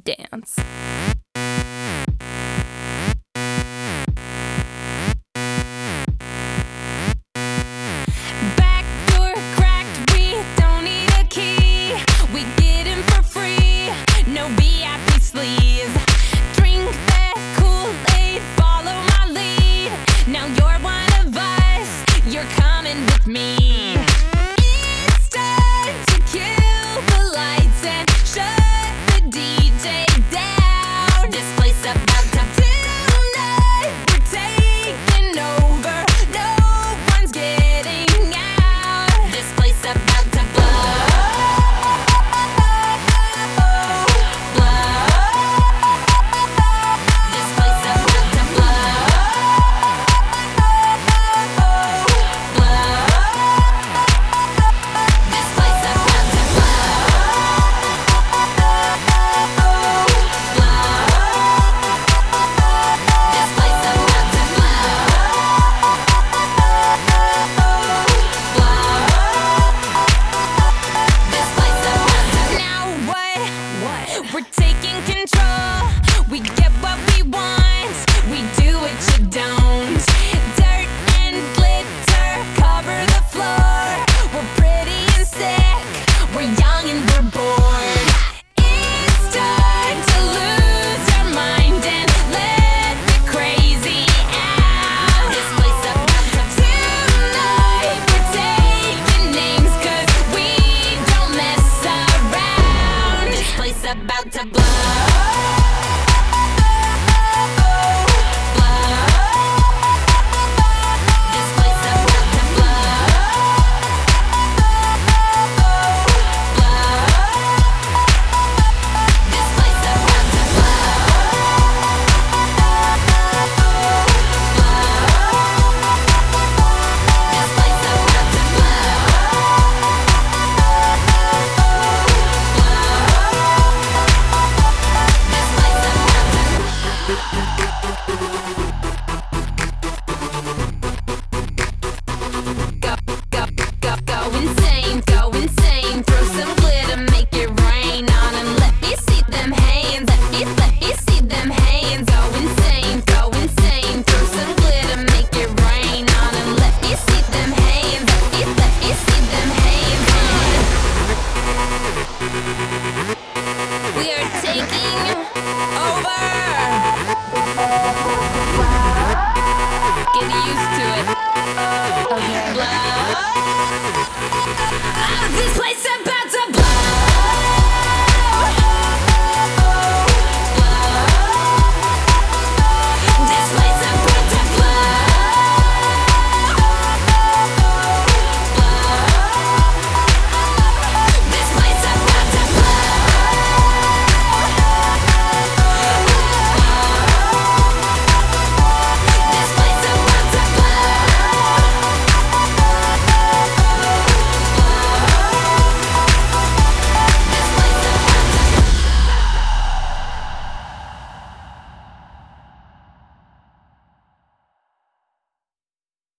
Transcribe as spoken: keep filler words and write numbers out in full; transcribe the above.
dance. Back door cracked, we don't need a key. We get in for free, no V I P sleeves. Drink that Kool-Aid, follow my lead. Now you're one of us, you're coming with me. It's time to kill the lights and shut the D J down. This place about to tonight, we're taking over. No one's getting out. This place about to blow, blow. This place about to blow, blow. This place about to Now what? What? We're taking control. We get what we want. We do what you don't. Dirt and glitter cover the floor. We're pretty and sick. We're young and we're bored. It's time to lose our mind and let the crazy out. This place about to tonight, we're taking names 'cause we don't mess around. This place about to blow.